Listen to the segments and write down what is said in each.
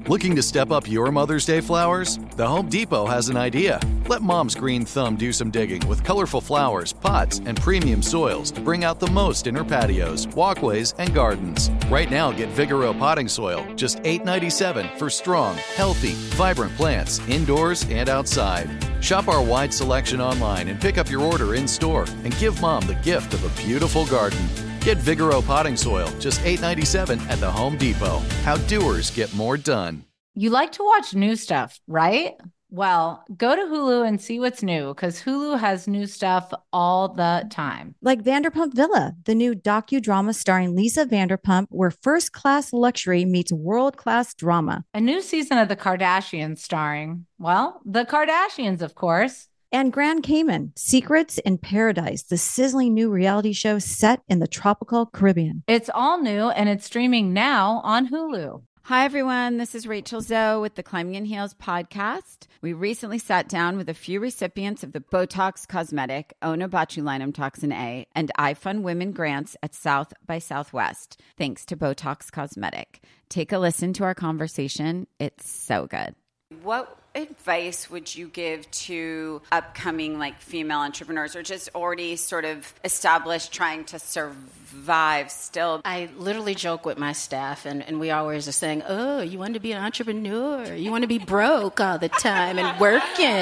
Looking to step up your Mother's Day flowers? The Home Depot has an idea. Let Mom's green thumb do some digging with colorful flowers, pots, and premium soils to bring out the most in her patios, walkways, and gardens. Right now, get Vigoro potting soil, just $8.97 for strong, healthy, vibrant plants indoors and outside. Shop our wide selection online and pick up your order in-store and give Mom the gift of a beautiful garden. Get Vigoro potting soil, just $8.97 at the Home Depot. How doers get more done. You like to watch new stuff, right? Well, go to Hulu and see what's new, because Hulu has new stuff all the time. Like Vanderpump Villa, the new docudrama starring Lisa Vanderpump, where first-class luxury meets world-class drama. A new season of The Kardashians starring, well, the Kardashians, of course. And Grand Cayman, Secrets in Paradise, the sizzling new reality show set in the tropical Caribbean. It's all new, and it's streaming now on Hulu. Hi, everyone. This is Rachel Zoe with the Climbing in Heels podcast. We recently sat down with a few recipients of the Botox Cosmetic, Onabotulinum Toxin A, and iFund Women grants at South by Southwest, thanks to Botox Cosmetic. Take a listen to our conversation. It's so good. What advice would you give to upcoming female entrepreneurs, or just already sort of established, trying to survive still? I literally joke with my staff, and we always are saying, oh, you want to be an entrepreneur? You want to be broke all the time and working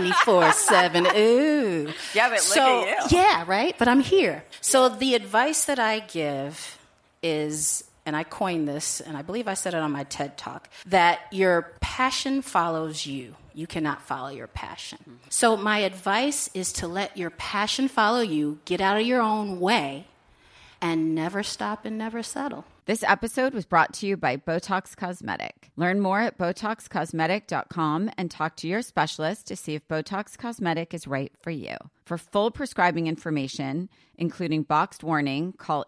24/7? Ooh. Yeah, but look at you. Yeah, right? But I'm here. So the advice that I give is, and I coined this, and I believe I said it on my TED Talk, that your passion follows you. You cannot follow your passion. Mm-hmm. So my advice is to let your passion follow you, get out of your own way, and never stop and never settle. This episode was brought to you by Botox Cosmetic. Learn more at BotoxCosmetic.com and talk to your specialist to see if Botox Cosmetic is right for you. For full prescribing information, including boxed warning, call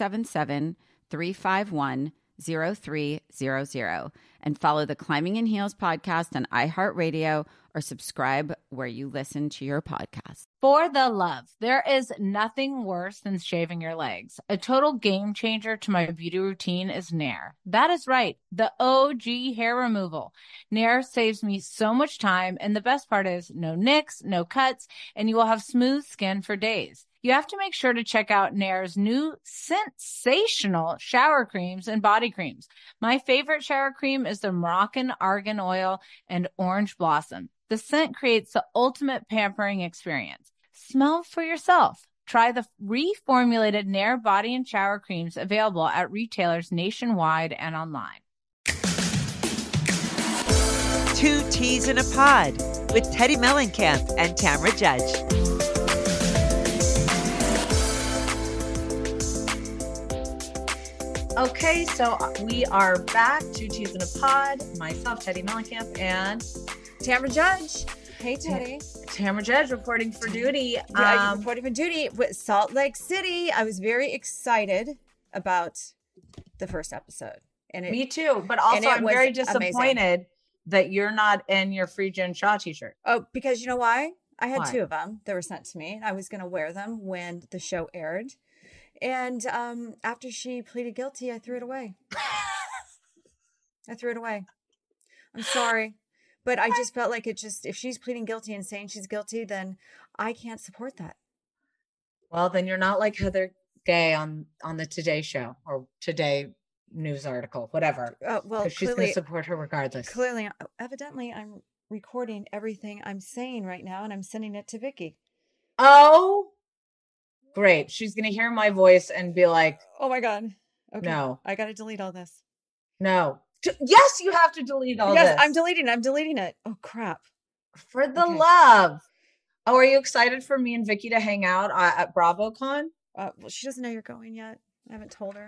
877-351-0300 and follow the Climbing in Heels podcast on iHeartRadio or subscribe where you listen to your podcast. For the love, there is nothing worse than shaving your legs. A total game changer to my beauty routine is Nair. That is right, the OG hair removal. Nair saves me so much time, and the best part is no nicks, no cuts, and you will have smooth skin for days. You have to make sure to check out Nair's new sensational shower creams and body creams. My favorite shower cream is the Moroccan Argan Oil and Orange Blossom. The scent creates the ultimate pampering experience. Smell for yourself. Try the reformulated Nair body and shower creams available at retailers nationwide and online. Two Teas in a Pod with Teddy Mellencamp and Tamra Judge. Okay, so we are back, Two Teas in a Pod. Myself, Teddy Mellencamp, and Tamra Judge. Hey, Teddy. Tamra Judge reporting for duty. Reporting for duty with Salt Lake City. I was very excited about the first episode. Me too, but also I'm very disappointed that you're not in your Free Jen Shaw t-shirt. Oh, because you know why? I had two of them that were sent to me. I was going to wear them when the show aired. And after she pleaded guilty, I threw it away. I'm sorry. But I just felt like if she's pleading guilty and saying she's guilty, then I can't support that. Well, then you're not like Heather Gay on the Today Show or Today news article, whatever. Well, she's going to support her regardless. Clearly, evidently, I'm recording everything I'm saying right now, and I'm sending it to Vicky. Oh, great. She's going to hear my voice and be like, oh my God. Okay. No. I got to delete all this. No. Yes, you have to delete all this. Yes, I'm deleting it. Oh, crap. For the love. Oh, are you excited for me and Vicky to hang out at BravoCon? Well, she doesn't know you're going yet. I haven't told her.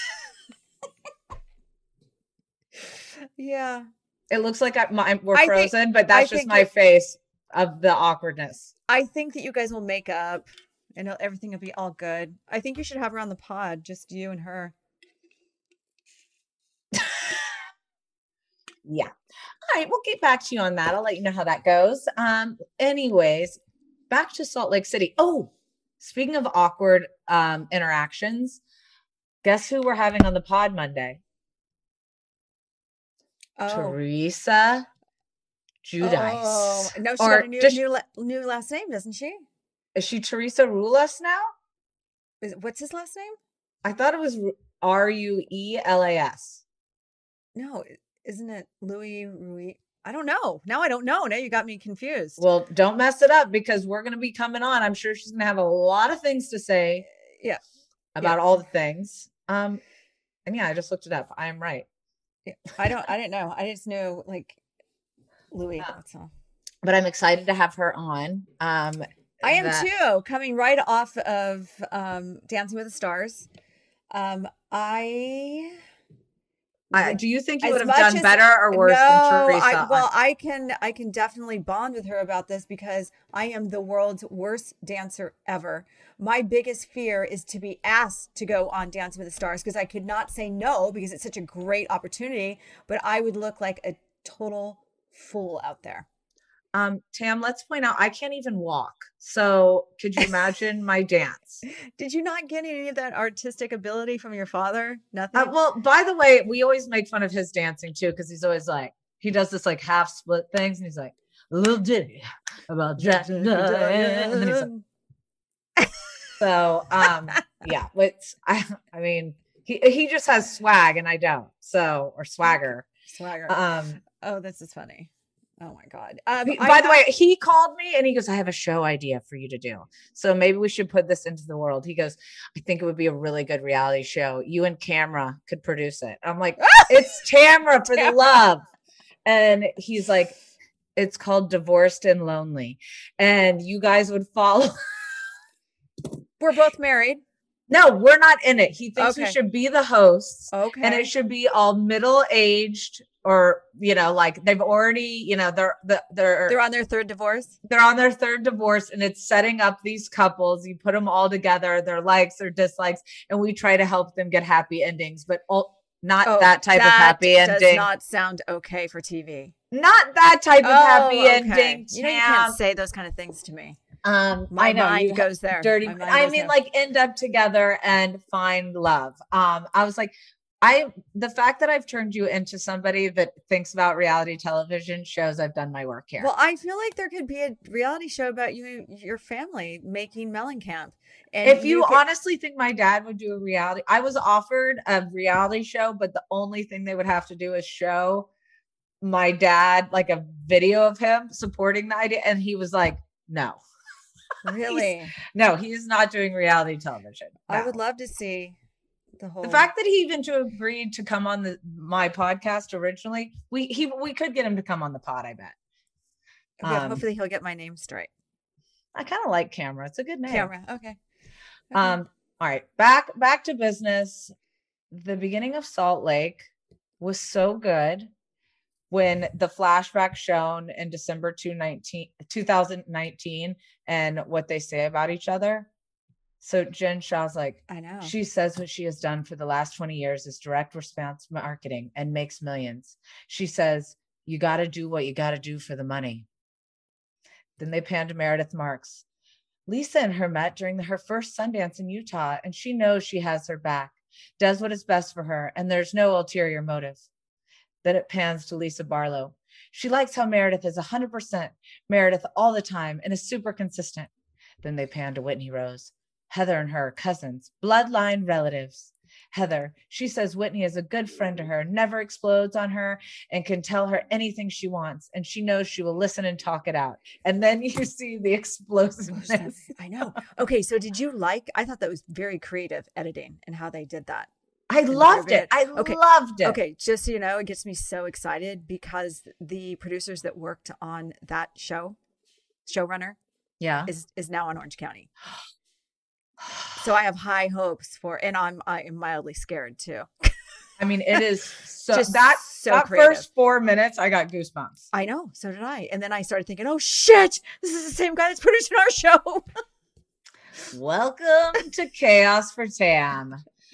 Yeah. It looks like we're frozen, but that's just my face of the awkwardness. I think that you guys will make up and everything will be all good. I think you should have her on the pod, just you and her. Yeah. All right. We'll get back to you on that. I'll let you know how that goes. Anyways, back to Salt Lake City. Oh, speaking of awkward interactions, guess who we're having on the pod Monday? Teresa Giudice. Oh, no, she Or got a new last name, doesn't she? Is she Teresa Ruelas now? What's his last name? I thought it was Ruelas. No, isn't it Louis Ruiz? I don't know. Now I don't know. Now you got me confused. Well, don't mess it up because we're going to be coming on. I'm sure she's going to have a lot of things to say. Yeah. About all the things. And yeah, I just looked it up. I am right. Yeah. I didn't know. I just knew like Louis. That's all. But I'm excited to have her on. I am too. Coming right off of Dancing with the Stars. Do you think you would have done better or worse than Teresa? I can definitely bond with her about this because I am the world's worst dancer ever. My biggest fear is to be asked to go on Dancing with the Stars because I could not say no because it's such a great opportunity, but I would look like a total fool out there. Tam, let's point out, I can't even walk. So could you imagine my dance? Did you not get any of that artistic ability from your father? Nothing? Well, by the way, we always make fun of his dancing too, because he's always like, he does this like half split things and he's like, a little ditty about Jack. And then he's like, so, yeah, I mean, he just has swag and I don't. So, or swagger. Oh, this is funny. Oh my God. By the way, he called me and he goes, I have a show idea for you to do. So maybe we should put this into the world. He goes, I think it would be a really good reality show. You and Camera could produce it. I'm like, it's Tamra for the love. And he's like, it's called Divorced and Lonely. And you guys would follow. We're both married. No, we're not in it. He thinks we should be the hosts. Okay. And it should be all middle-aged or, like they've already, they're on their third divorce. They're on their third divorce and it's setting up these couples. You put them all together, their likes, their dislikes, and we try to help them get happy endings, but not that type of happy ending. Does not sound okay for TV. Not that type of happy ending. You can't say those kind of things to me. My mind goes there. Dirty. Like end up together and find love. I was like, the fact that I've turned you into somebody that thinks about reality television shows I've done my work here. Well, I feel like there could be a reality show about your family making Mellencamp. And if you honestly think my dad would do a reality, I was offered a reality show, but the only thing they would have to do is show my dad like a video of him supporting the idea. And he was like, no. Really? No, he is not doing reality television. No. I would love to see the fact that he even agreed to come on my podcast originally. We could get him to come on the pod, I bet. Yeah, hopefully he'll get my name straight. I kind of like Camera. It's a good name. Camera. Okay. All right. Back to business. The beginning of Salt Lake was so good. When the flashback shown in December 2019 and what they say about each other. So Jen Shah's like, I know. She says what she has done for the last 20 years is direct response marketing and makes millions. She says, you got to do what you got to do for the money. Then they pan to Meredith Marks. Lisa and her met during her first Sundance in Utah, and she knows she has her back, does what is best for her, and there's no ulterior motive. Then it pans to Lisa Barlow. She likes how Meredith is 100% Meredith all the time and is super consistent. Then they pan to Whitney Rose. Heather and her cousins, bloodline relatives. Heather, she says Whitney is a good friend to her, never explodes on her, and can tell her anything she wants. And she knows she will listen and talk it out. And then you see the explosiveness. I know. Okay, so I thought that was very creative editing and how they did that. I loved it. Loved it. Okay, just so you know, it gets me so excited because the producers that worked on that showrunner, is now in Orange County. So I have high hopes and I'm mildly scared too. I mean, it is so just that creative. First 4 minutes, I got goosebumps. I know, so did I. And then I started thinking, oh shit, this is the same guy that's producing our show. Welcome to Chaos for Tam.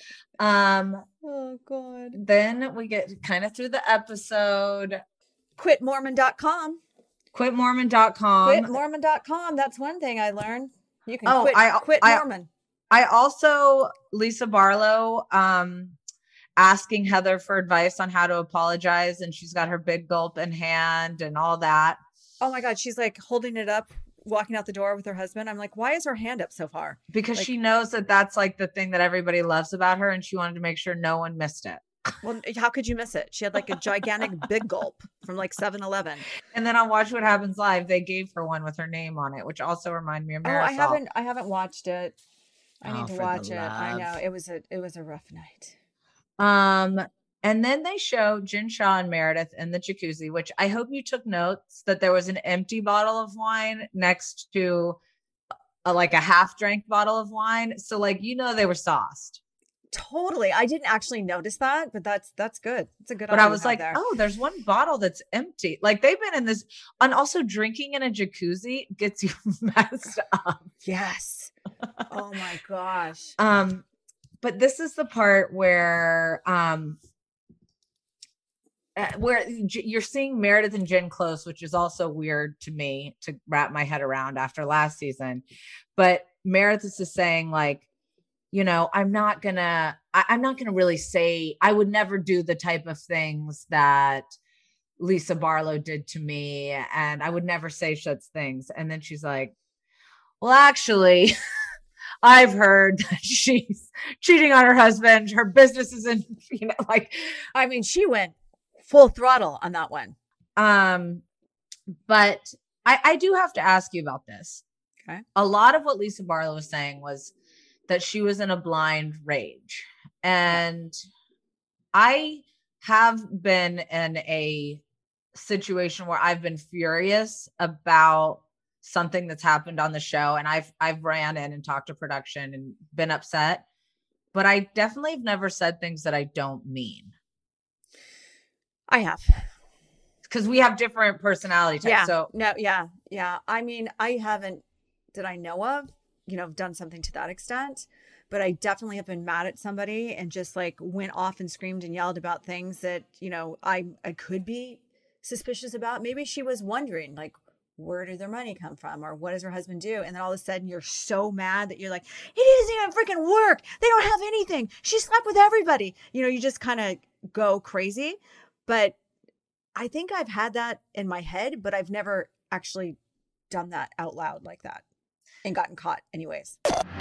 Oh God. Then we get kind of through the episode. Quitmormon.com. Quitmormon.com. That's one thing I learned. You can quit Mormon. I also, Lisa Barlow, asking Heather for advice on how to apologize. And she's got her big gulp in hand and all that. Oh my God. She's like holding it up, walking out the door with her husband. I'm like, why is her hand up so far? Because like, she knows that that's like the thing that everybody loves about her. And she wanted to make sure no one missed it. Well, how could you miss it? She had like a gigantic big gulp from like 7-Eleven. And then on Watch What Happens Live, they gave her one with her name on it, which also reminded me of Marisol. I haven't watched it. I need to watch it. love. I know it was a rough night. And then they show Jen Shah and Meredith in the jacuzzi, which I hope you took notes that there was an empty bottle of wine next to like a half drank bottle of wine. So like, they were sauced. Totally. I didn't actually notice that, but that's good. It's a good. But I was like, oh, there's one bottle that's empty. Like they've been in this, and also drinking in a jacuzzi gets you messed up. Yes. Oh my gosh. But this is the part where you're seeing Meredith and Jen close, which is also weird to me to wrap my head around after last season. But Meredith is just saying like, I'm not gonna really say, I would never do the type of things that Lisa Barlow did to me. And I would never say such things. And then she's like, well, actually, I've heard that she's cheating on her husband. Her business isn't, I mean, she went full throttle on that one. But I do have to ask you about this. Okay. A lot of what Lisa Barlow was saying was that she was in a blind rage. And I have been in a situation where I've been furious about something that's happened on the show. And I've ran in and talked to production and been upset, but I definitely have never said things that I don't mean. I have. Because we have different personality types. Yeah. So Yeah. I mean, I haven't, that I know of, done something to that extent, but I definitely have been mad at somebody and just like went off and screamed and yelled about things that, I could be suspicious about. Maybe she was wondering like, where did their money come from? Or what does her husband do? And then all of a sudden you're so mad that you're like, it doesn't even freaking work. They don't have anything. She slept with everybody. You just kind of go crazy. But I think I've had that in my head, but I've never actually done that out loud like that. And gotten caught anyways.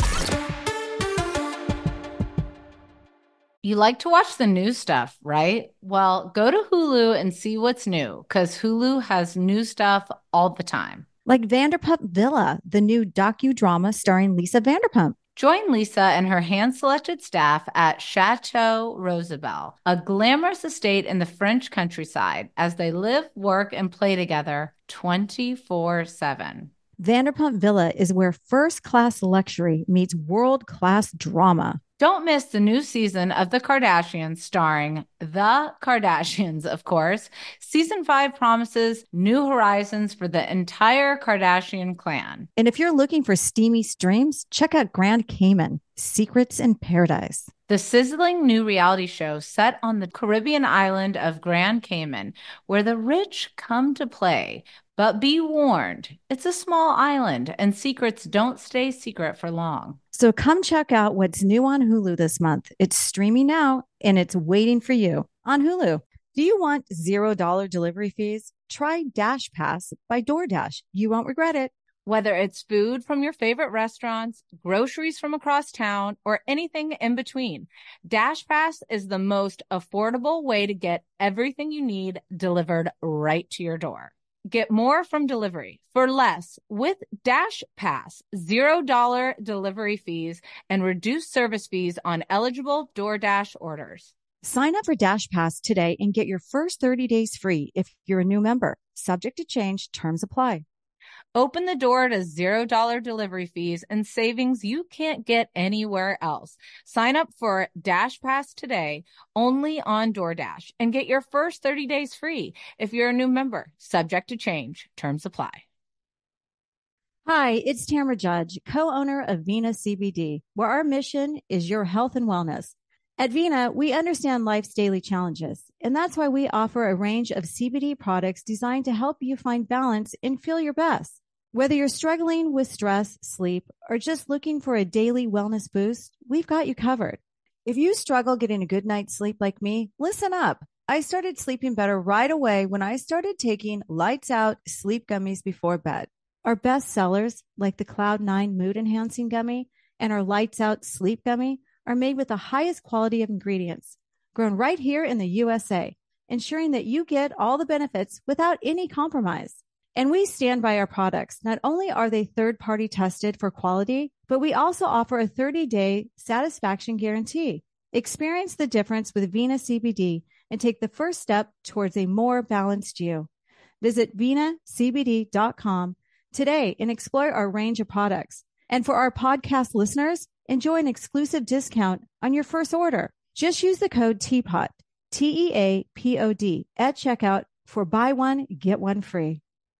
You like to watch the new stuff, right? Well, go to Hulu and see what's new, because Hulu has new stuff all the time. Like Vanderpump Villa, the new docudrama starring Lisa Vanderpump. Join Lisa and her hand-selected staff at Chateau Rosabelle, a glamorous estate in the French countryside, as they live, work, and play together 24/7. Vanderpump Villa is where first-class luxury meets world-class drama. Don't miss the new season of The Kardashians, starring The Kardashians, of course. Season 5 promises new horizons for the entire Kardashian clan. And if you're looking for steamy streams, check out Grand Cayman, Secrets in Paradise. The sizzling new reality show set on the Caribbean island of Grand Cayman, where the rich come to play. But be warned, it's a small island and secrets don't stay secret for long. So come check out what's new on Hulu this month. It's streaming now and it's waiting for you on Hulu. Do you want $0 delivery fees? Try Dash Pass by DoorDash. You won't regret it. Whether it's food from your favorite restaurants, groceries from across town, or anything in between, DashPass is the most affordable way to get everything you need delivered right to your door. Get more from delivery for less with DashPass. $0 delivery fees and reduced service fees on eligible DoorDash orders. Sign up for Dash Pass today and get your first 30 days free if you're a new member. Subject to change. Terms apply. Open the door to $0 delivery fees and savings you can't get anywhere else. Sign up for Dash Pass today only on DoorDash and get your first 30 days free if you're a new member. Subject to change. Terms apply. Hi, it's Tamara Judge, co-owner of Vena CBD, where our mission is your health and wellness. At Vena, we understand life's daily challenges, and that's why we offer a range of CBD products designed to help you find balance and feel your best. Whether you're struggling with stress, sleep, or just looking for a daily wellness boost, we've got you covered. If you struggle getting a good night's sleep like me, listen up. I started sleeping better right away when I started taking Lights Out sleep gummies before bed. Our best sellers, like the Cloud9 Mood Enhancing Gummy and our Lights Out Sleep Gummy, are made with the highest quality of ingredients, grown right here in the USA, ensuring that you get all the benefits without any compromise. And we stand by our products. Not only are they third-party tested for quality, but we also offer a 30-day satisfaction guarantee. Experience the difference with Vena CBD and take the first step towards a more balanced you. Visit venacbd.com today and explore our range of products. And for our podcast listeners, enjoy an exclusive discount on your first order. Just use the code TEAPOD, TEAPOD, at checkout for buy one, get one free.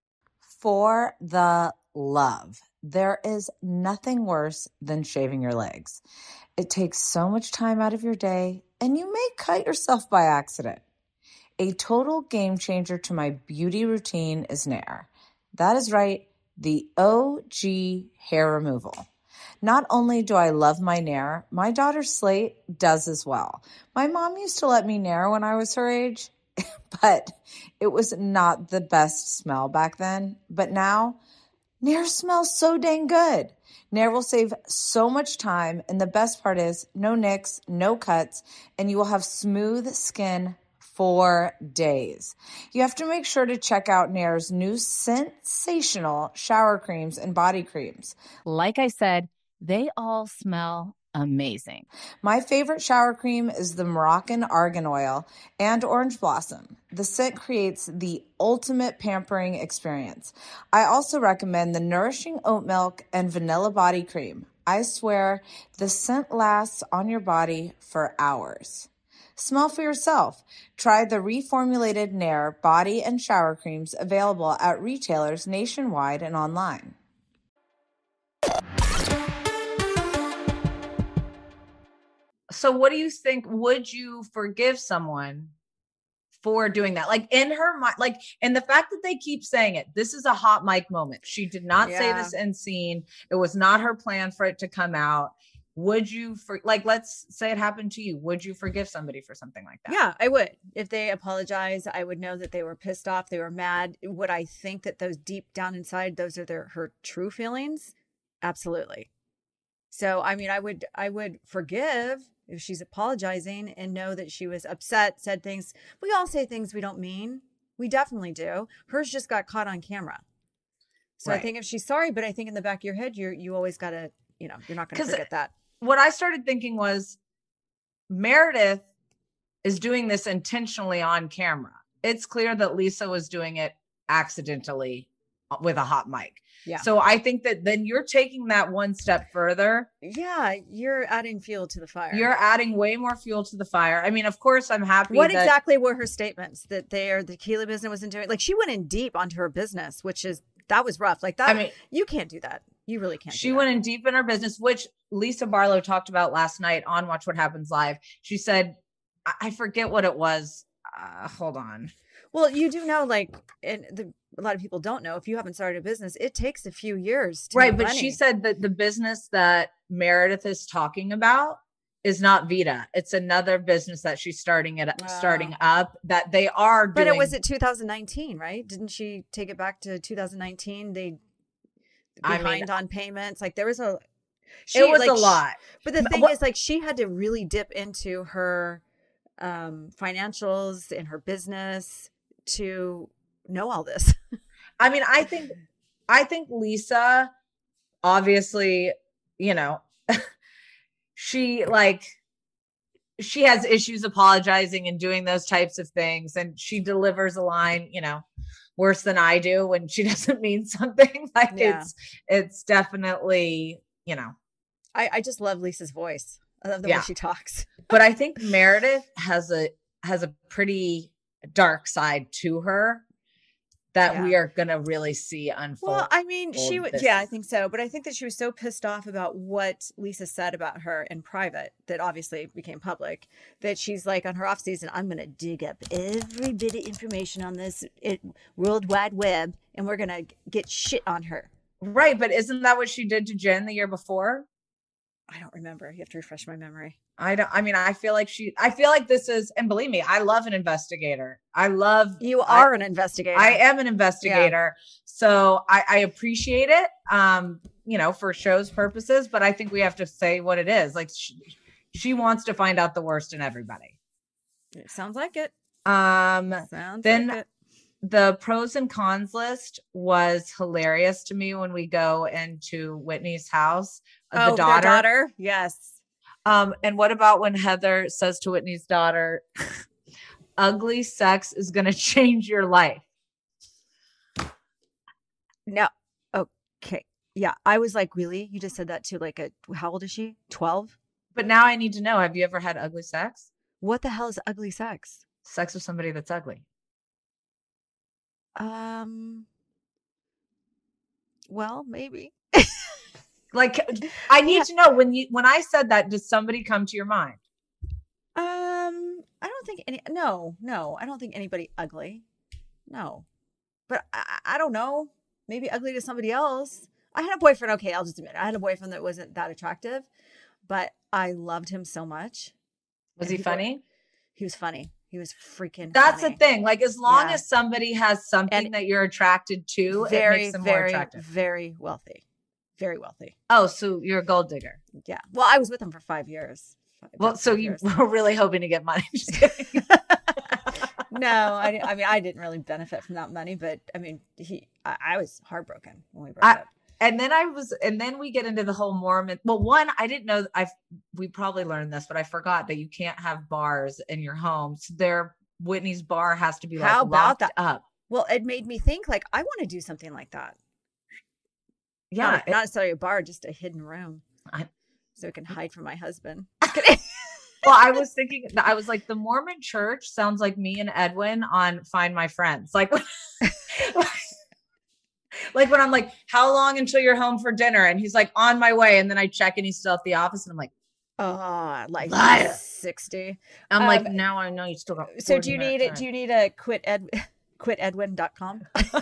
For the love, there is nothing worse than shaving your legs. It takes so much time out of your day, and you may cut yourself by accident. A total game changer to my beauty routine is Nair. That is right, the OG hair removal. Not only do I love my Nair, my daughter Slate does as well. My mom used to let me Nair when I was her age, but it was not the best smell back then. But now, Nair smells so dang good. Nair will save so much time, and the best part is no nicks, no cuts, and you will have smooth skin for days. You have to make sure to check out Nair's new sensational shower creams and body creams. Like I said, they all smell amazing. My favorite shower cream is the Moroccan Argan Oil and Orange Blossom. The scent creates the ultimate pampering experience. I also recommend the Nourishing Oat Milk and Vanilla Body Cream. I swear, the scent lasts on your body for hours. Smell for yourself. Try the reformulated Nair body and shower creams available at retailers nationwide and online. So what do you think? Would you forgive someone for doing that? Like in her mind, like, and the fact that they keep saying it, this is a hot mic moment. She did not say this in scene. It was not her plan for it to come out. Would you, let's say it happened to you. Would you forgive somebody for something like that? Yeah, I would. If they apologize, I would know that they were pissed off. They were mad. Would I think that those deep down inside, those are her true feelings? Absolutely. So, I mean, I would forgive if she's apologizing and know that she was upset, said things. We all say things we don't mean. We definitely do. Hers just got caught on camera. So right. I think if she's sorry, but I think in the back of your head, you always got to, you're not going to forget that. What I started thinking was Meredith is doing this intentionally on camera. It's clear that Lisa was doing it accidentally with a hot mic. Yeah. So I think that then you're taking that one step further. Yeah. You're adding fuel to the fire. You're adding way more fuel to the fire. I mean, of course, I'm happy. What exactly were her statements that the Keela business wasn't doing? Like she went in deep onto her business, that was rough. Like that. I mean, you can't do that. You really can't. She went in deep in her business, which Lisa Barlow talked about last night on Watch What Happens Live. She said, I forget what it was. Hold on. Well, you do know, like, a lot of people don't know, if you haven't started a business, it takes a few years to make money. But she said that the business that Meredith is talking about is not Vita. It's another business that she's starting up that they are doing. But it was at 2019, right? Didn't she take it back to 2019? They behind on payments. Like there was it was a lot. But the thing is, like, she had to really dip into her financials in her business to know all this. I mean, I think Lisa, obviously, she has issues apologizing and doing those types of things. And she delivers a line, worse than I do when she doesn't mean something. It's definitely, I just love Lisa's voice. I love the way she talks. But I think Meredith has a pretty dark side to her that we are going to really see unfold. Well, I mean, I think so. But I think that she was so pissed off about what Lisa said about her in private that obviously became public, that she's like, on her off season, I'm going to dig up every bit of information on this World Wide Web and we're going to get shit on her. Right. But isn't that what she did to Jen the year before? I don't remember. You have to refresh my memory. I feel like this is, and believe me, I love an investigator. You are an investigator. I am an investigator. Yeah. So I appreciate it, for show's purposes, but I think we have to say what it is. Like she wants to find out the worst in everybody. It sounds like it. The pros and cons list was hilarious to me when we go into Whitney's house. The daughter. Yes. And what about when Heather says to Whitney's daughter, ugly sex is going to change your life? No. Okay. Yeah. I was like, really? You just said that to how old is she? 12? But now I need to know, have you ever had ugly sex? What the hell is ugly sex? Sex with somebody that's ugly. Well, maybe. I need to know when I said that, does somebody come to your mind? I don't think no, I don't think anybody ugly. No, but I don't know. Maybe ugly to somebody else. I had a boyfriend. Okay. I'll just admit it. I had a boyfriend that wasn't that attractive, but I loved him so much. Was he funny? He was funny. He was freaking That's funny. the thing. Like, as long as somebody has something that you're attracted to, it makes them more attractive. Very wealthy. Very wealthy. Oh, so you're a gold digger. Yeah. Well, I was with him for 5 years. You were really hoping to get money. Just kidding. No, I didn't really benefit from that money, but I was heartbroken when we broke up. And then we get into the whole Mormon. Well, one, I didn't know. We probably learned this, but I forgot that you can't have bars in your home. So Whitney's bar has to be locked up. Well, it made me think I want to do something like that. Yeah, not necessarily a bar, just a hidden room, so it can hide from my husband. Well, I was thinking, I was like, the Mormon church sounds like me and Edwin on Find My Friends. Like when I'm like, how long until you're home for dinner? And he's like, on my way. And then I check and he's still at the office. And I'm like, 60. I'm like, now I know you still got. So do you need it? Do you need a quitedwin.com?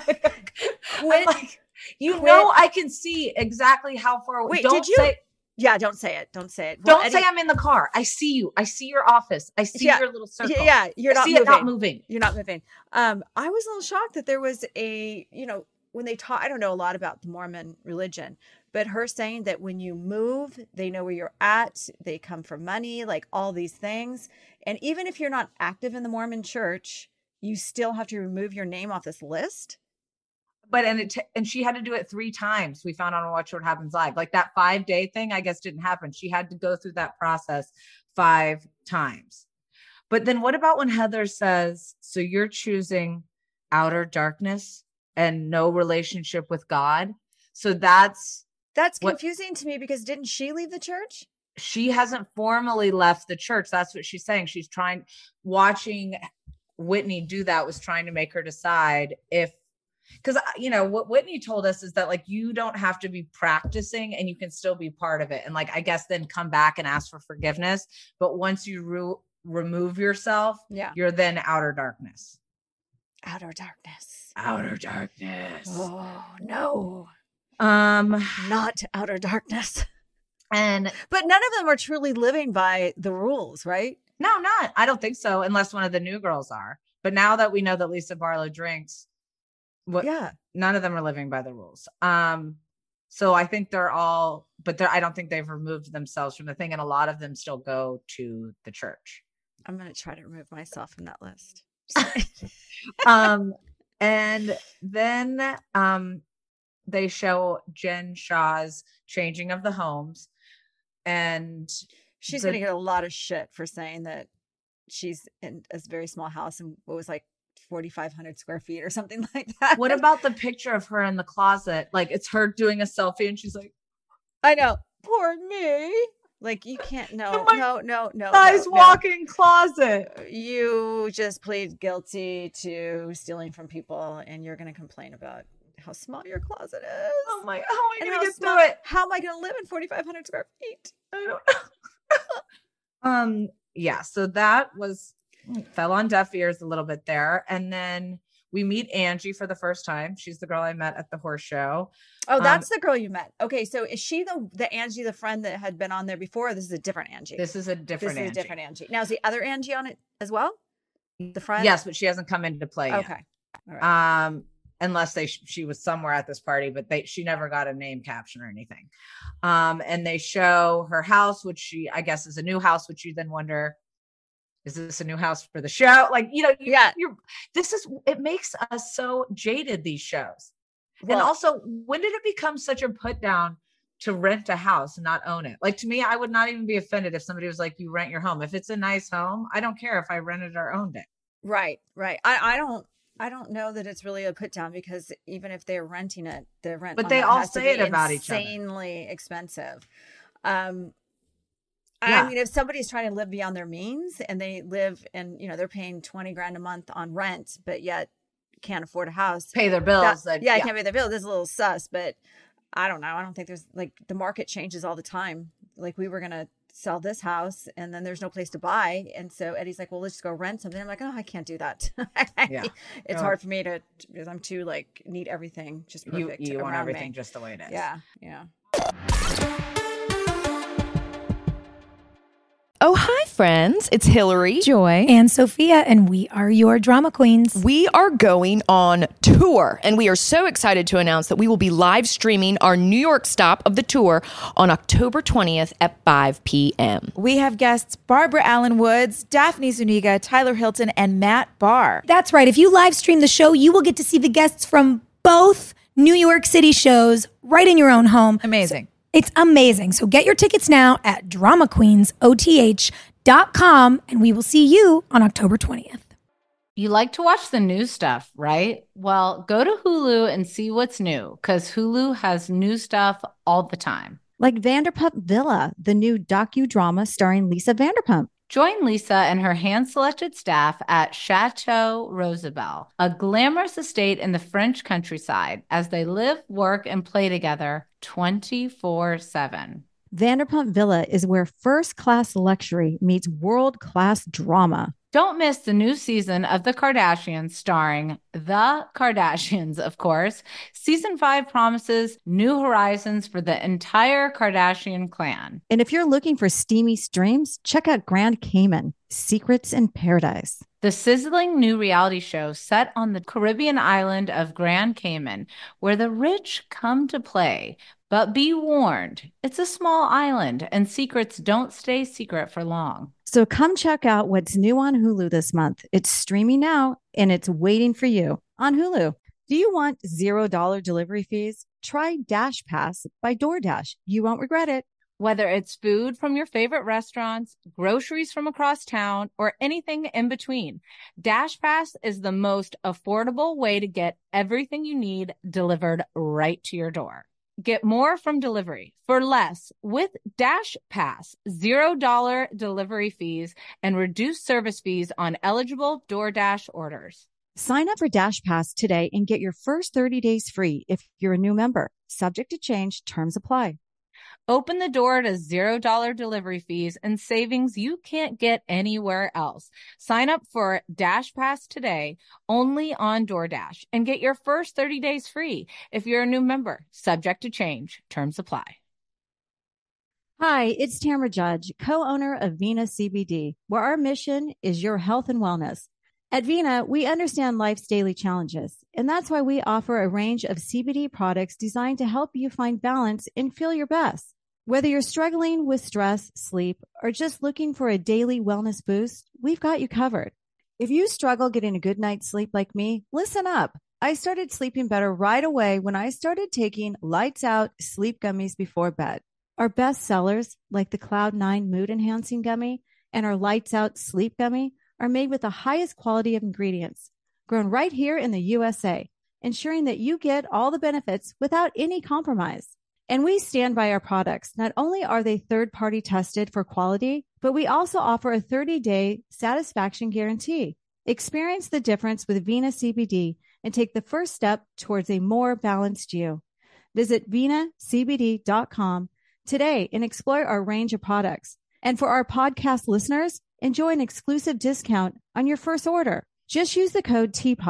I can see exactly how far. Wait, did you? Yeah, don't say it. Don't say it. Don't say I'm in the car. I see you. I see your office. I see your little circle. Yeah, you're not moving. It not moving. You're not moving. I was a little shocked that there was when they taught, I don't know a lot about the Mormon religion, but her saying that when you move, they know where you're at. They come for money, like all these things. And even if you're not active in the Mormon church, you still have to remove your name off this list. But and she had to do it 3 times. We found on Watch What Happens Live. Like that 5-day thing, I guess didn't happen. She had to go through that process 5 times. But then what about when Heather says, so you're choosing outer darkness and no relationship with God? So that's confusing to me, because didn't she leave the church? She hasn't formally left the church. That's what she's saying. She's watching Whitney do that was trying to make her decide if, because what Whitney told us is that you don't have to be practicing and you can still be part of it. And I guess then come back and ask for forgiveness. But once you remove yourself, you're then outer darkness. Outer darkness. Outer darkness. Oh no. Not outer darkness. But none of them are truly living by the rules, right? No, not. I don't think so, unless one of the new girls are. But now that we know that Lisa Barlow drinks, none of them are living by the rules. So I think they're all, but I don't think they've removed themselves from the thing, and a lot of them still go to the church. I'm going to try to remove myself from that list. And then they show Jen Shah's changing of the homes, and she's going to get a lot of shit for saying that she's in a very small house and what was 4,500 square feet or something like that. What about the picture of her in the closet? It's her doing a selfie and she's like, I know, poor me. You can't, no. Nice walk-in closet. You just plead guilty to stealing from people, and you're going to complain about how small your closet is. Oh my, how am I going to get through it? How am I going to live in 4,500 square feet? I don't know. Yeah, so that fell on deaf ears a little bit there. And then We meet Angie for the first time. She's the girl I met at the horse show. Oh, that's the girl you met. Okay, so is she the Angie, the friend that had been on there before? Or this is a different Angie. This is a different Angie. Now, is the other Angie on it as well? The friend? Yes, but she hasn't come into play yet. Okay. All right. Unless she was somewhere at this party, but she never got a name caption or anything. And they show her house, which I guess is a new house, which you then wonder, is this a new house for the show? Like, it makes us so jaded, these shows. Well, and also, when did it become such a put down to rent a house and not own it? Like, to me, I would not even be offended if somebody was like, you rent your home. If it's a nice home, I don't care if I rented or owned it. Right. I don't know that it's really a put down, because even if they're renting it, the rent. But they all say it about each other. Insanely expensive. I mean, if somebody's trying to live beyond their means and they live and, they're paying $20,000 a month on rent, but yet can't afford a house, pay their bills. I can't pay their bills. This is a little sus, but I don't know. I don't think there's the market changes all the time. Like, we were going to sell this house and then there's no place to buy. And so Eddie's like, well, let's just go rent something. I'm like, oh, I can't do that. It's hard for me because I'm too need everything just perfect. You want everything just the way it is. Yeah. Yeah. Oh, hi, friends. It's Hillary, Joy, and Sophia, and we are your drama queens. We are going on tour, and we are so excited to announce that we will be live streaming our New York stop of the tour on October 20th at 5 p.m. We have guests Barbara Allen Woods, Daphne Zuniga, Tyler Hilton, and Matt Barr. That's right. If you live stream the show, you will get to see the guests from both New York City shows right in your own home. Amazing. It's amazing. So get your tickets now at dramaqueensoth.com, and we will see you on October 20th. You like to watch the new stuff, right? Well, go to Hulu and see what's new, because Hulu has new stuff all the time. Like Vanderpump Villa, the new docudrama starring Lisa Vanderpump. Join Lisa and her hand-selected staff at Chateau Rosabelle, a glamorous estate in the French countryside, as they live, work, and play together 24/7. Vanderpump Villa is where first-class luxury meets world-class drama. Don't miss the new season of The Kardashians, starring The Kardashians, of course. Season 5 promises new horizons for the entire Kardashian clan. And if you're looking for steamy streams, check out Grand Cayman, Secrets in Paradise. The sizzling new reality show set on the Caribbean island of Grand Cayman, where the rich come to play. But be warned, it's a small island and secrets don't stay secret for long. So come check out what's new on Hulu this month. It's streaming now and it's waiting for you on Hulu. Do you want $0 delivery fees? Try Dash Pass by DoorDash. You won't regret it. Whether it's food from your favorite restaurants, groceries from across town, or anything in between, Dash Pass is the most affordable way to get everything you need delivered right to your door. Get more from delivery for less with Dash Pass, $0 delivery fees, and reduced service fees on eligible DoorDash orders. Sign up for Dash Pass today and get your first 30 days free if you're a new member. Subject to change, terms apply. Open the door to $0 delivery fees and savings you can't get anywhere else. Sign up for Dash Pass today, only on DoorDash, and get your first 30 days free if you're a new member. Subject to change. Terms apply. Hi, it's Tamra Judge, co-owner of Vena CBD, where our mission is your health and wellness. At Vena, we understand life's daily challenges, and that's why we offer a range of CBD products designed to help you find balance and feel your best. Whether you're struggling with stress, sleep, or just looking for a daily wellness boost, we've got you covered. If you struggle getting a good night's sleep like me, listen up. I started sleeping better right away when I started taking Lights Out sleep gummies before bed. Our best sellers, like the Cloud9 Mood Enhancing Gummy and our Lights Out Sleep Gummy, are made with the highest quality of ingredients, grown right here in the USA, ensuring that you get all the benefits without any compromise. And we stand by our products. Not only are they third-party tested for quality, but we also offer a 30-day satisfaction guarantee. Experience the difference with Vena CBD and take the first step towards a more balanced you. Visit venacbd.com today and explore our range of products. And for our podcast listeners, enjoy an exclusive discount on your first order. Just use the code TEAPOT,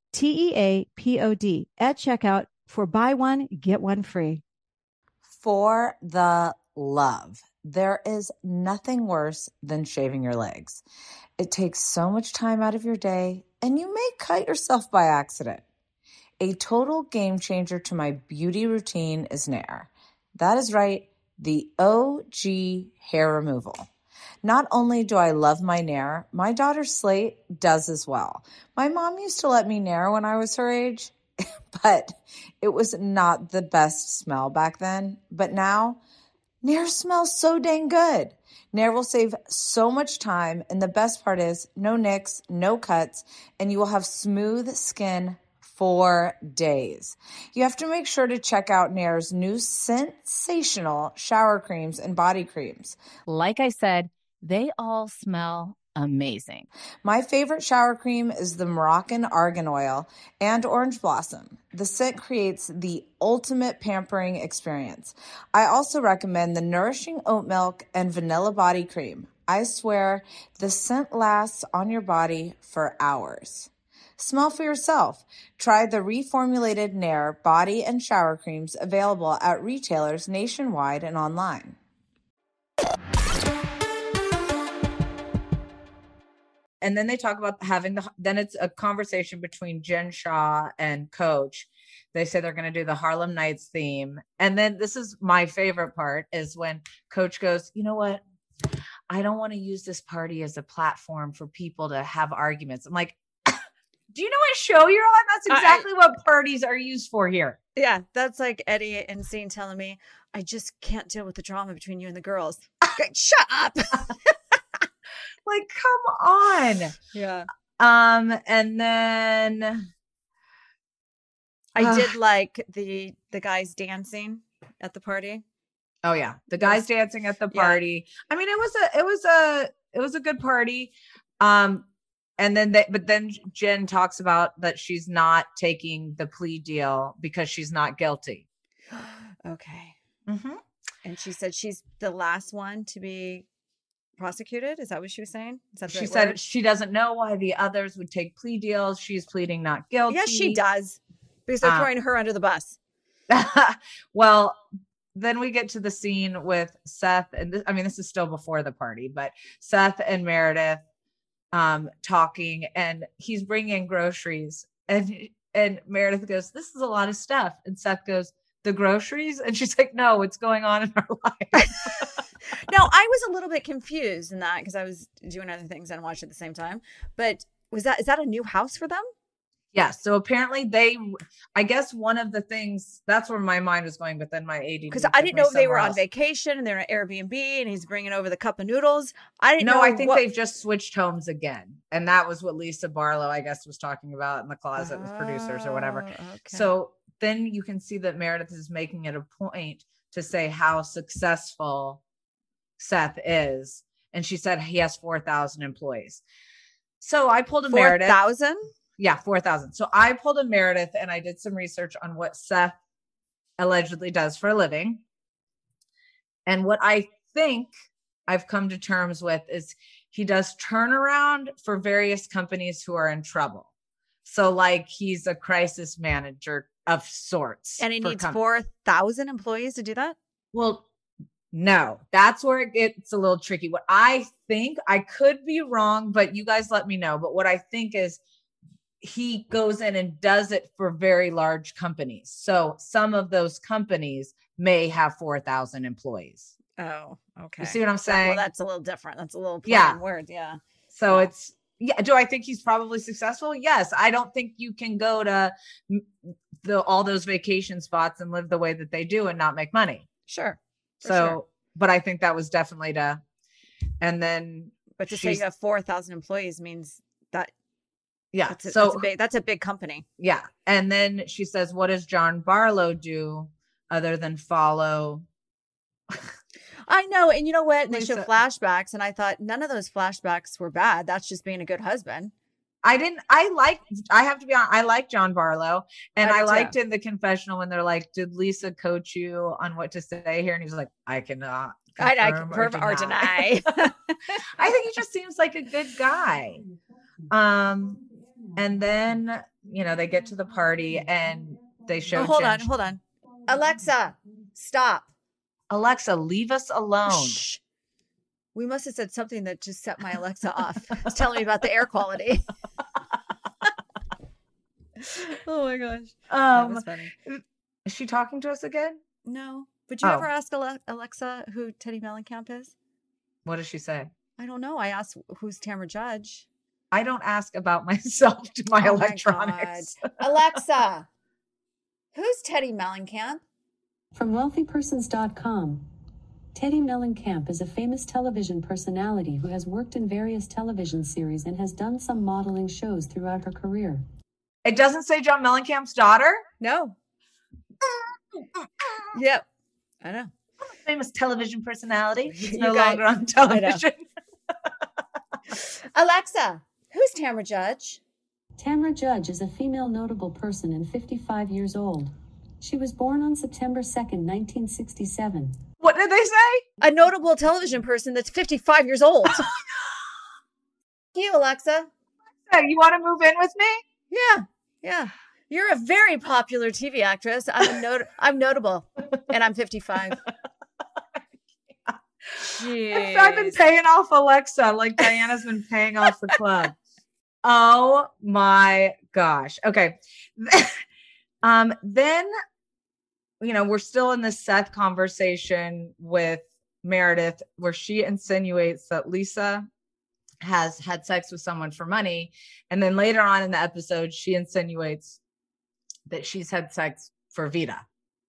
TEAPOD at checkout for buy one, get one free. For the love, there is nothing worse than shaving your legs. It takes so much time out of your day, and you may cut yourself by accident. A total game changer to my beauty routine is Nair. That is right, the OG hair removal. Not only do I love my Nair, my daughter Slate does as well. My mom used to let me Nair when I was her age, but it was not the best smell back then. But now, Nair smells so dang good. Nair will save so much time, and the best part is no nicks, no cuts, and you will have smooth skin for days. You have to make sure to check out Nair's new sensational shower creams and body creams. Like I said, they all smell amazing. My favorite shower cream is the Moroccan Argan Oil and Orange Blossom. The scent creates the ultimate pampering experience. I also recommend the Nourishing Oat Milk and Vanilla Body Cream. I swear, the scent lasts on your body for hours. Smell for yourself. Try the reformulated Nair body and shower creams available at retailers nationwide and online. And then they talk about then it's a conversation between Jen Shah and Coach. They say they're going to do the Harlem Nights theme. And then this is my favorite part is when Coach goes, you know what? I don't want to use this party as a platform for people to have arguments. I'm like, do you know what show you're on? That's exactly what parties are used for here. Yeah, that's like Eddie and Scene telling me, I just can't deal with the drama between you and the girls. Shut up. Like, come on. Yeah. And then I did like the guys dancing at the party. Oh yeah, the guys dancing at the party. Yeah. I mean, it was a good party. And then but then Jen talks about that she's not taking the plea deal because she's not guilty. Okay. Mm-hmm. And she said she's the last one to be prosecuted. Is that what she was saying? Is that she said she doesn't know why the others would take plea deals. She's pleading not guilty. Yes, she does, because they're throwing her under the bus. Well, then we get to the scene with Seth, and this is still before the party, but Seth and Meredith talking, and he's bringing groceries, and Meredith goes, "This is a lot of stuff," and Seth goes, "The groceries?" And she's like, "No, what's going on in our life?" No, I was a little bit confused in that because I was doing other things and watched at the same time. But is that a new house for them? Yeah. So apparently I guess one of the things, that's where my mind was going, but then my ADD. Because I didn't know if they were on vacation and they're at Airbnb and he's bringing over the cup of noodles. I didn't know. I think they've just switched homes again. And that was what Lisa Barlow, I guess, was talking about in the closet with producers or whatever. Okay. So then you can see that Meredith is making it a point to say how successful Seth is. And she said he has 4,000 employees. So I pulled a Meredith. 4,000? Yeah, 4,000. So I pulled a Meredith and I did some research on what Seth allegedly does for a living. And what I think I've come to terms with is he does turnaround for various companies who are in trouble. So like he's a crisis manager of sorts. And he needs 4,000 employees to do that? Well, no, that's where it gets a little tricky. What I think, I could be wrong, but you guys let me know. But what I think is he goes in and does it for very large companies. So some of those companies may have 4,000 employees. Oh, okay. You see what I'm saying? Well, that's a little different. That's a little play on words. Yeah. So it's, do I think he's probably successful? Yes. I don't think you can go to all those vacation spots and live the way that they do and not make money. Sure. But I think that was definitely and then. But to say you have 4,000 employees means that. Yeah. That's a big company. Yeah. And then she says, what does John Barlow do other than follow? I know. And you know what? And they show flashbacks. And I thought none of those flashbacks were bad. That's just being a good husband. I have to be honest, I like John Barlow. And I liked in the confessional when they're like, did Lisa coach you on what to say here? And he's like, I cannot confirm or deny. I think he just seems like a good guy. And then they get to the party and they show. Hold on. Alexa, stop. Alexa, leave us alone. Shh. We must have said something that just set my Alexa off. It's telling me about the air quality. Oh my gosh. That was funny. Is she talking to us again? No. Would you ever ask Alexa who Teddi Mellencamp is? What does she say? I don't know. I asked who's Tamra Judge. I don't ask about myself to my electronics. Alexa, who's Teddi Mellencamp? From wealthypersons.com. Teddi Mellencamp is a famous television personality who has worked in various television series and has done some modeling shows throughout her career. It doesn't say John Mellencamp's daughter? No. Yep. I know. Famous television personality. She's no longer on television. Alexa, who's Tamra Judge? Tamra Judge is a female notable person and 55 years old. She was born on September 2nd, 1967. What did they say? A notable television person that's 55 years old. You, Alexa. You want to move in with me? Yeah. You're a very popular TV actress. I'm notable, and I'm 55. Jeez. I've been paying off Alexa like Diana's been paying off the club. Oh my gosh. Okay. Then, we're still in this Seth conversation with Meredith where she insinuates that Lisa has had sex with someone for money. And then later on in the episode, she insinuates that she's had sex for Vida.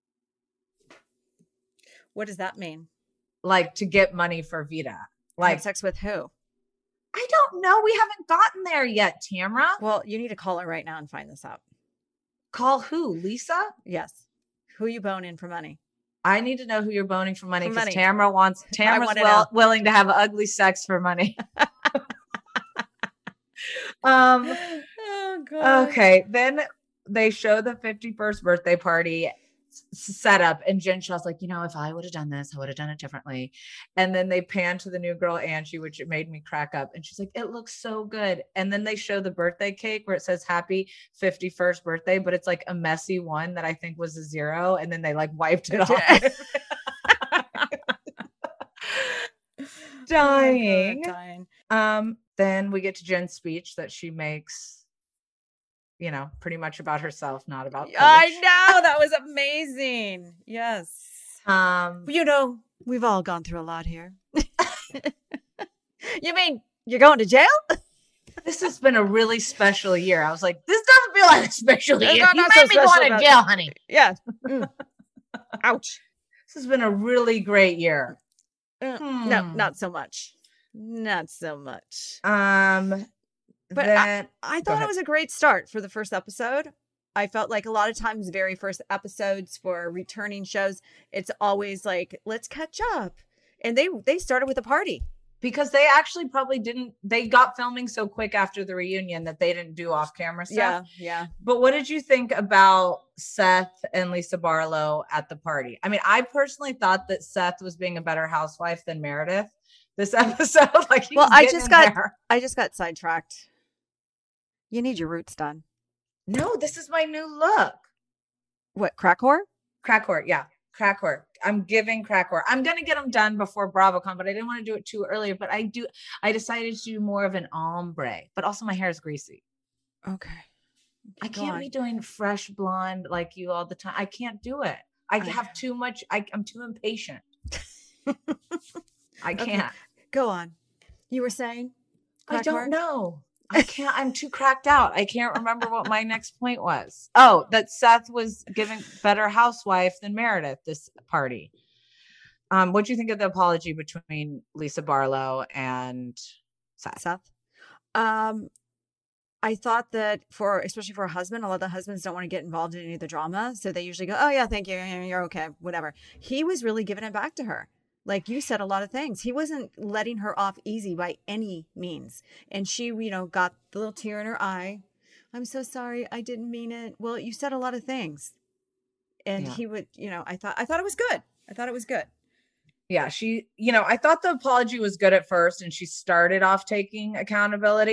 What does that mean? Like to get money for Vida. Like had sex with who? I don't know. We haven't gotten there yet, Tamra. Well, you need to call her right now and find this out. Call who? Lisa? Yes. Who you boning for money? I need to know who you're boning for money because Tamra's willing to have ugly sex for money. Oh God. Okay. Then they show the 51st birthday party setup and Jen Shaw's like, if I would have done this, I would have done it differently. And then they pan to the new girl, Angie, which it made me crack up. And she's like, it looks so good. And then they show the birthday cake where it says happy 51st birthday, but it's like a messy one that I think was a 0. And then they like wiped it off. Dying. Then we get to Jen's speech that she makes, pretty much about herself, not about Coach. I know, that was amazing. Yes. We've all gone through a lot here. You mean you're going to jail? This has been a really special year. I was like, this doesn't feel like a special year. You made me go to jail, honey. Yeah. Ouch. This has been a really great year. No, not so much. Not so much. But I thought it was a great start for the first episode. I felt like a lot of times, very first episodes for returning shows, it's always like, let's catch up. And they started with a party. Because they actually probably they got filming so quick after the reunion that they didn't do off-camera stuff. Yeah. But what did you think about Seth and Lisa Barlow at the party? I mean, I personally thought that Seth was being a better housewife than Meredith this episode. I just got sidetracked. You need your roots done. No, this is my new look. What, crack whore? Crack whore, yeah. Crack whore. I'm giving crack whore. I'm going to get them done before BravoCon, but I didn't want to do it too early. But I decided to do more of an ombre, but also my hair is greasy. Okay. I can't be doing fresh blonde like you all the time. I can't do it. I have too much. I'm too impatient. I can't. Okay. Go on. You were saying? I don't know. I can't. I'm too cracked out. I can't remember what my next point was. Oh, that Seth was giving better housewife than Meredith this party. What do you think of the apology between Lisa Barlow and Seth? I thought that especially for a husband, a lot of the husbands don't want to get involved in any of the drama. So they usually go, oh yeah, thank you. You're okay. Whatever. He was really giving it back to her. Like you said, a lot of things. He wasn't letting her off easy by any means. And she, got the little tear in her eye. I'm so sorry. I didn't mean it. Well, you said a lot of things. And he would, I thought it was good. I thought it was good. Yeah, she, I thought the apology was good at first and she started off taking accountability.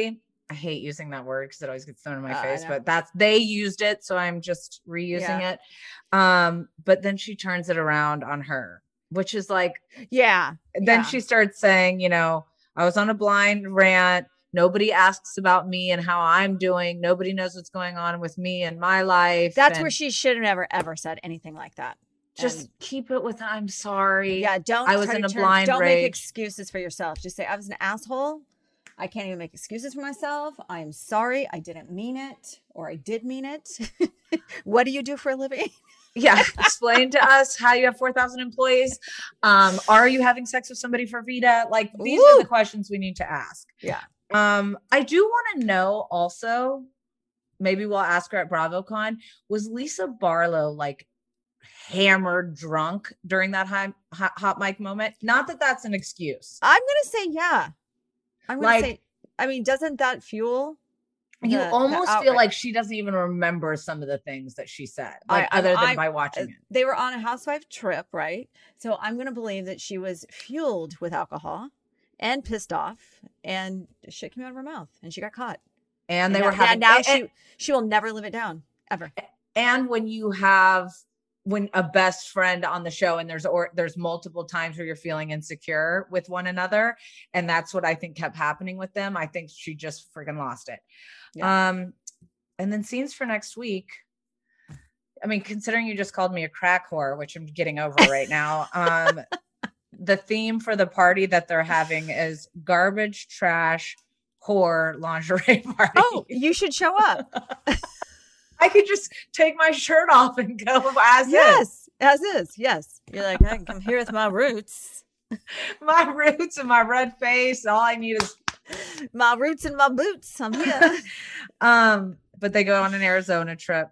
I hate using that word because it always gets thrown in my face, but they used it. So I'm just reusing it. But then she turns it around on her, which is like, then she starts saying, you know, I was on a blind rant. Nobody asks about me and how I'm doing. Nobody knows what's going on with me and my life. That's where she should have never, ever said anything like that. Just keep it with, I'm sorry. Yeah. I was in a blind Don't rage. make excuses for yourself. Just say, I was an asshole. I can't even make excuses for myself. I am sorry. I didn't mean it, or I did mean it. What do you do for a living? Yeah. Explain to us how you have 4,000 employees. Are you having sex with somebody for Vita? Like, these are the questions we need to ask. Yeah. I do want to know also, maybe we'll ask her at BravoCon, was Lisa Barlow like hammered drunk during that hot mic moment? Not that that's an excuse. I'm going to say, yeah. I'm going to say, I mean, doesn't that fuel? You almost feel like she doesn't even remember some of the things that she said, other than by watching it. They were on a housewife trip, right? So I'm going to believe that she was fueled with alcohol and pissed off, and shit came out of her mouth, and she got caught. And they were having... Now she will never live it down, ever. And when you have... when a best friend on the show and there's multiple times where you're feeling insecure with one another. And that's what I think kept happening with them. I think she just freaking lost it. Yeah. And then scenes for next week. I mean, considering you just called me a crack whore, which I'm getting over right now. The theme for the party that they're having is garbage, trash, whore, lingerie party. Oh, you should show up. I could just take my shirt off and go as is. As is. Yes. You're like, I can come here with my roots. My roots and my red face. All I need is my roots and my boots. I'm here. But they go on an Arizona trip.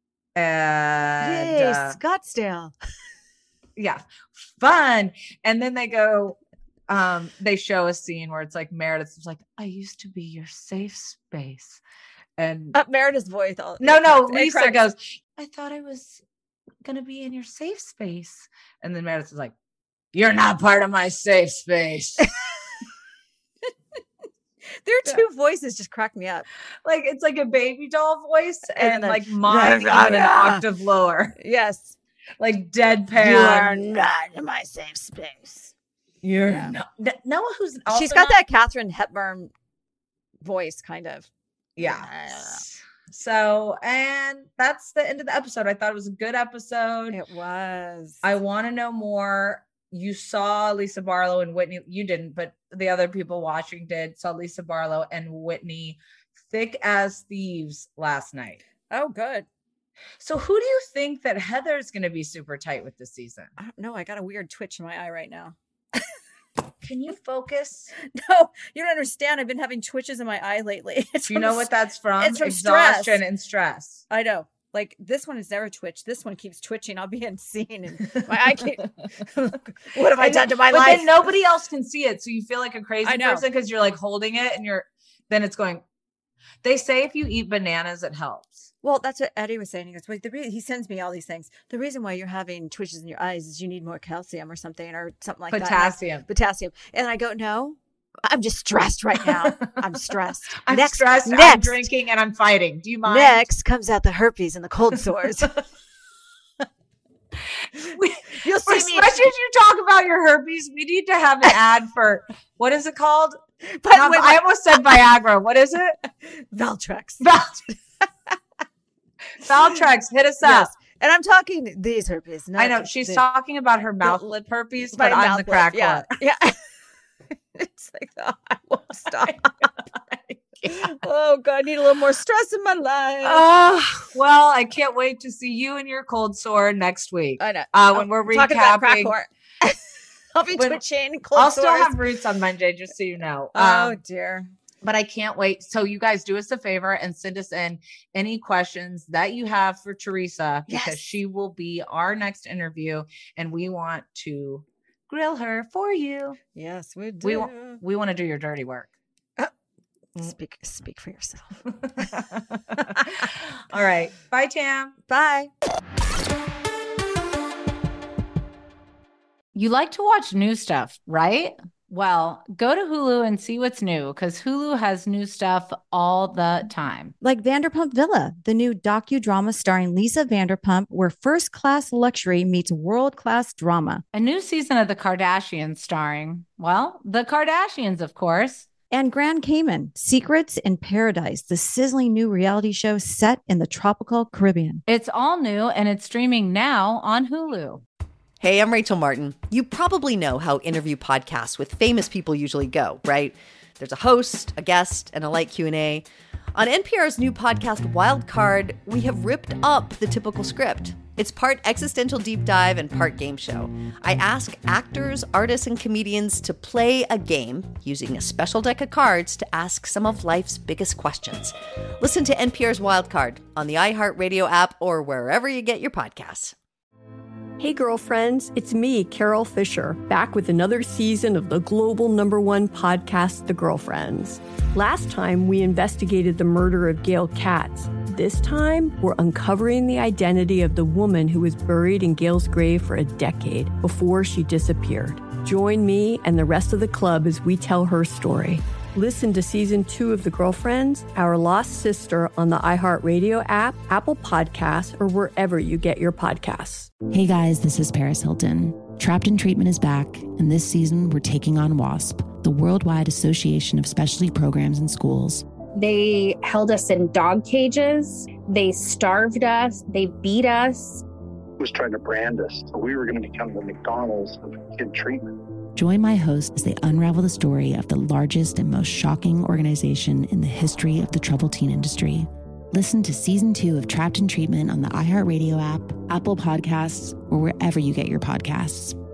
And yay, Scottsdale. Yeah. Fun. And then they go, they show a scene where it's like Meredith's like, I used to be your safe space. And Meredith's voice. No. Lisa goes, I thought I was going to be in your safe space. And then Meredith is like, you're not part of my safe space. Their two voices just crack me up. Like, it's like a baby doll voice and like mine even an octave lower. Yes. Like deadpan. You are not in my safe space. You're not. Noah, who's also she's got that Katharine Hepburn voice, kind of. Yeah. So, and that's the end of the episode. I thought it was a good episode. It was. I want to know more. You saw Lisa Barlow and Whitney. You didn't, but the other people watching did. Saw Lisa Barlow and Whitney thick as thieves last night. Oh, good. So who do you think that Heather's going to be super tight with this season? I don't know. I got a weird twitch in my eye right now. Can you focus? No, you don't understand. I've been having twitches in my eye lately. Do you know what that's from? It's from exhaustion and stress. I know. Like this one is never twitch. This one keeps twitching. I'll be in scene and my eye can't. What have I done to my life? But then nobody else can see it. So you feel like a crazy person because you're like holding it and then it's going. They say if you eat bananas, it helps. Well, that's what Eddie was saying. He goes, he sends me all these things. The reason why you're having twitches in your eyes is you need more calcium or something like Potassium. that. Potassium. And I go, no, I'm just stressed right now. I'm stressed. I'm stressed. I'm drinking and I'm fighting. Do you mind? Next comes out the herpes and the cold sores. You'll see me. Especially as you talk about your herpes, we need to have an ad for, what is it called? I almost said Viagra. What is it? Valtrex. Valtrex, hit us up. And I'm talking these herpes. I know she's talking about her mouth lip herpes, but I'm the crack one. Yeah. It's like, I won't stop. Oh God, I need a little more stress in my life. Well, I can't wait to see you and your cold sore next week. I know. When we're recapping. I'll be twitching. Cold I'll sores. still have roots on Monday, just so you know. Oh dear. But I can't wait. So you guys do us a favor and send us in any questions that you have for Teresa, because she will be our next interview and we want to grill her for you. Yes, we do. We want to do your dirty work. Speak for yourself. All right. Bye, Tam. Bye. You like to watch new stuff, right? Well, go to Hulu and see what's new, because Hulu has new stuff all the time. Like Vanderpump Villa, the new docudrama starring Lisa Vanderpump, where first-class luxury meets world-class drama. A new season of The Kardashians starring, well, the Kardashians, of course. And Grand Cayman, Secrets in Paradise, the sizzling new reality show set in the tropical Caribbean. It's all new, and it's streaming now on Hulu. Hey, I'm Rachel Martin. You probably know how interview podcasts with famous people usually go, right? There's a host, a guest, and a light Q&A. On NPR's new podcast, Wildcard, we have ripped up the typical script. It's part existential deep dive and part game show. I ask actors, artists, and comedians to play a game using a special deck of cards to ask some of life's biggest questions. Listen to NPR's Wildcard on the iHeartRadio app or wherever you get your podcasts. Hey girlfriends, it's me, Carol Fisher, back with another season of the global #1 podcast, The Girlfriends. Last time, we investigated the murder of Gail Katz. This time, we're uncovering the identity of the woman who was buried in Gail's grave for a decade before she disappeared. Join me and the rest of the club as we tell her story. Listen to Season 2 of The Girlfriends, Our Lost Sister on the iHeartRadio app, Apple Podcasts, or wherever you get your podcasts. Hey guys, this is Paris Hilton. Trapped in Treatment is back, and this season we're taking on WASP, the Worldwide Association of Specialty Programs in Schools. They held us in dog cages. They starved us. They beat us. Was trying to brand us. So we were going to become the McDonald's of kid treatment. Join my host as they unravel the story of the largest and most shocking organization in the history of the troubled teen industry. Listen to Season 2 of Trapped in Treatment on the iHeartRadio app, Apple Podcasts, or wherever you get your podcasts.